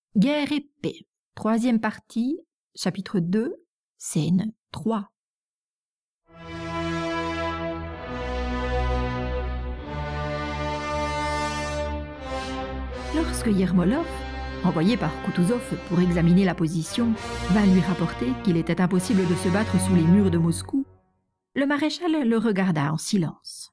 Guerre et paix. Troisième partie, chapitre 2, scène 3. Lorsque Yermolov, envoyé par Kutuzov pour examiner la position, vint lui rapporter qu'il était impossible de se battre sous les murs de Moscou, le maréchal le regarda en silence.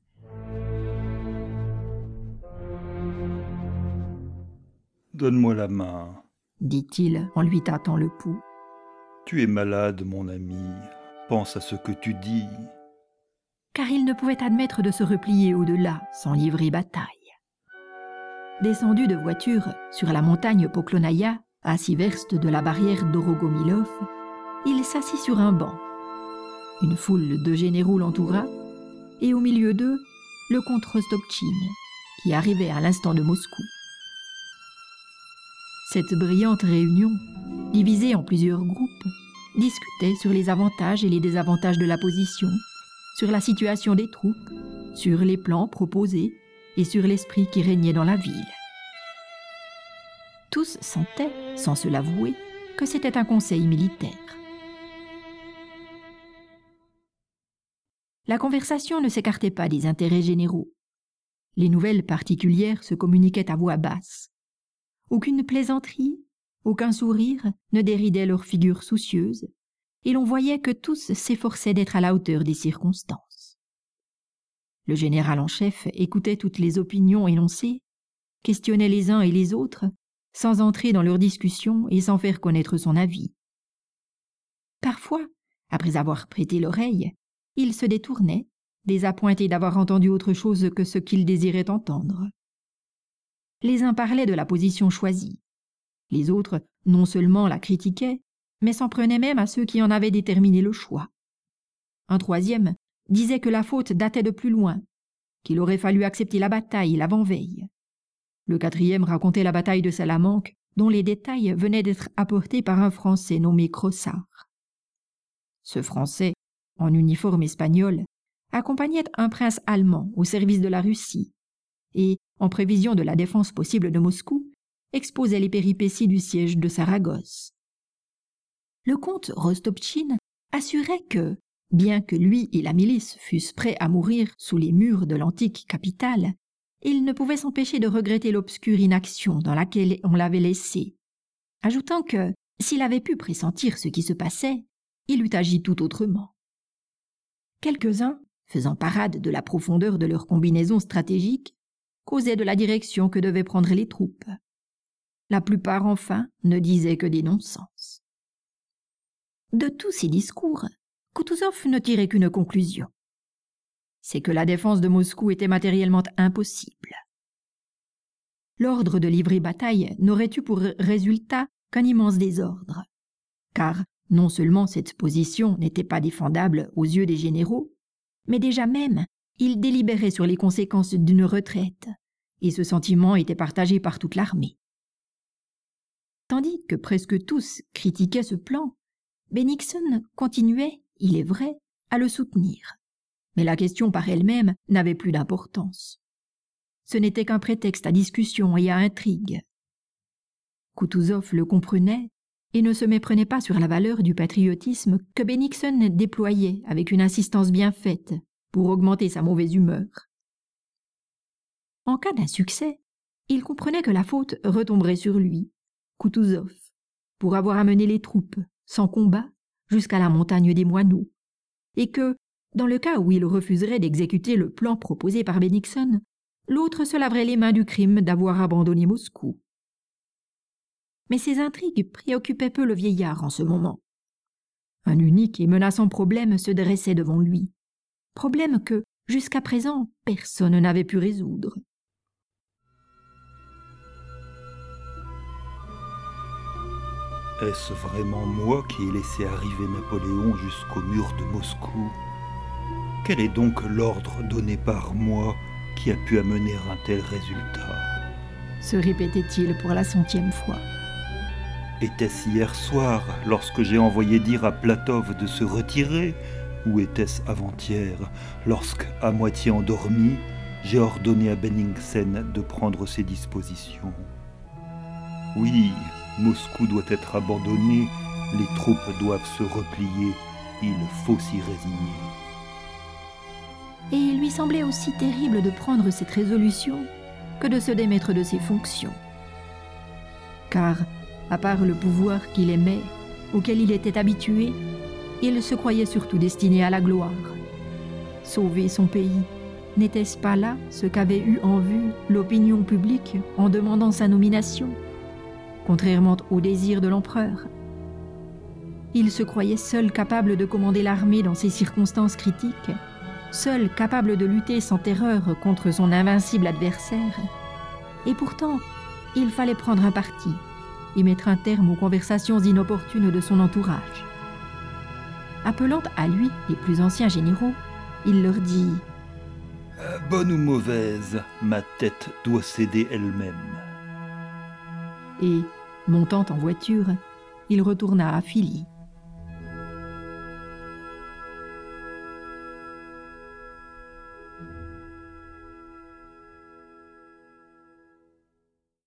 « Donne-moi la main, » dit-il en lui tâtant le pouls. « Tu es malade, mon ami. Pense à ce que tu dis. » Car il ne pouvait admettre de se replier au-delà sans livrer bataille. Descendu de voiture sur la montagne Poklonaya, à 6 verstes de la barrière d'Orogomilov, il s'assit sur un banc. Une foule de généraux l'entoura, et au milieu d'eux, le comte Rostopchine, qui arrivait à l'instant de Moscou. Cette brillante réunion, divisée en plusieurs groupes, discutait sur les avantages et les désavantages de la position, sur la situation des troupes, sur les plans proposés et sur l'esprit qui régnait dans la ville. Tous sentaient, sans se l'avouer, que c'était un conseil militaire. La conversation ne s'écartait pas des intérêts généraux. Les nouvelles particulières se communiquaient à voix basse. Aucune plaisanterie, aucun sourire ne déridait leurs figures soucieuses, et l'on voyait que tous s'efforçaient d'être à la hauteur des circonstances. Le général en chef écoutait toutes les opinions énoncées, questionnait les uns et les autres, sans entrer dans leurs discussions et sans faire connaître son avis. Parfois, après avoir prêté l'oreille, il se détournait, désappointé d'avoir entendu autre chose que ce qu'il désirait entendre. Les uns parlaient de la position choisie. Les autres, non seulement la critiquaient, mais s'en prenaient même à ceux qui en avaient déterminé le choix. Un troisième disait que la faute datait de plus loin, qu'il aurait fallu accepter la bataille l'avant-veille. Le quatrième racontait la bataille de Salamanque, dont les détails venaient d'être apportés par un Français nommé Crossard. Ce Français, en uniforme espagnol, accompagnait un prince allemand au service de la Russie et, en prévision de la défense possible de Moscou, exposait les péripéties du siège de Saragosse. Le comte Rostopchine assurait que, bien que lui et la milice fussent prêts à mourir sous les murs de l'antique capitale, il ne pouvait s'empêcher de regretter l'obscure inaction dans laquelle on l'avait laissé, ajoutant que, s'il avait pu pressentir ce qui se passait, il eût agi tout autrement. Quelques-uns, faisant parade de la profondeur de leur combinaison stratégique, causaient de la direction que devaient prendre les troupes. La plupart, enfin, ne disaient que des non-sens. De tous ces discours, Kutuzov ne tirait qu'une conclusion. C'est que la défense de Moscou était matériellement impossible. L'ordre de livrer bataille n'aurait eu pour résultat qu'un immense désordre, car non seulement cette position n'était pas défendable aux yeux des généraux, mais déjà même, ils délibéraient sur les conséquences d'une retraite, et ce sentiment était partagé par toute l'armée. Tandis que presque tous critiquaient ce plan, Bennigsen continuait, il est vrai, à le soutenir. Mais la question par elle-même n'avait plus d'importance. Ce n'était qu'un prétexte à discussion et à intrigue. Kutuzov le comprenait et ne se méprenait pas sur la valeur du patriotisme que Bennigsen déployait avec une insistance bien faite pour augmenter sa mauvaise humeur. En cas d'insuccès, il comprenait que la faute retomberait sur lui, Kutuzov, pour avoir amené les troupes, sans combat, jusqu'à la montagne des Moineaux, et que, dans le cas où il refuserait d'exécuter le plan proposé par Bennigsen, l'autre se laverait les mains du crime d'avoir abandonné Moscou. Mais ces intrigues préoccupaient peu le vieillard en ce moment. Un unique et menaçant problème se dressait devant lui, problème que, jusqu'à présent, personne n'avait pu résoudre. Est-ce vraiment moi qui ai laissé arriver Napoléon jusqu'au mur de Moscou ? Quel est donc l'ordre donné par moi qui a pu amener un tel résultat ? Se répétait-il pour la 100e fois. Était-ce hier soir, lorsque j'ai envoyé dire à Platov de se retirer, ou était-ce avant-hier, lorsque, à moitié endormi, j'ai ordonné à Bennigsen de prendre ses dispositions ? Oui, Moscou doit être abandonné, les troupes doivent se replier, il faut s'y résigner. Et il lui semblait aussi terrible de prendre cette résolution que de se démettre de ses fonctions. Car, à part le pouvoir qu'il aimait, auquel il était habitué, il se croyait surtout destiné à la gloire. Sauver son pays, n'était-ce pas là ce qu'avait eu en vue l'opinion publique en demandant sa nomination, contrairement au désir de l'empereur? Il se croyait seul capable de commander l'armée dans ces circonstances critiques, seul capable de lutter sans terreur contre son invincible adversaire. Et pourtant, il fallait prendre un parti et mettre un terme aux conversations inopportunes de son entourage. Appelant à lui les plus anciens généraux, il leur dit « Bonne ou mauvaise, ma tête doit céder elle-même. » Et, montant en voiture, il retourna à Philly.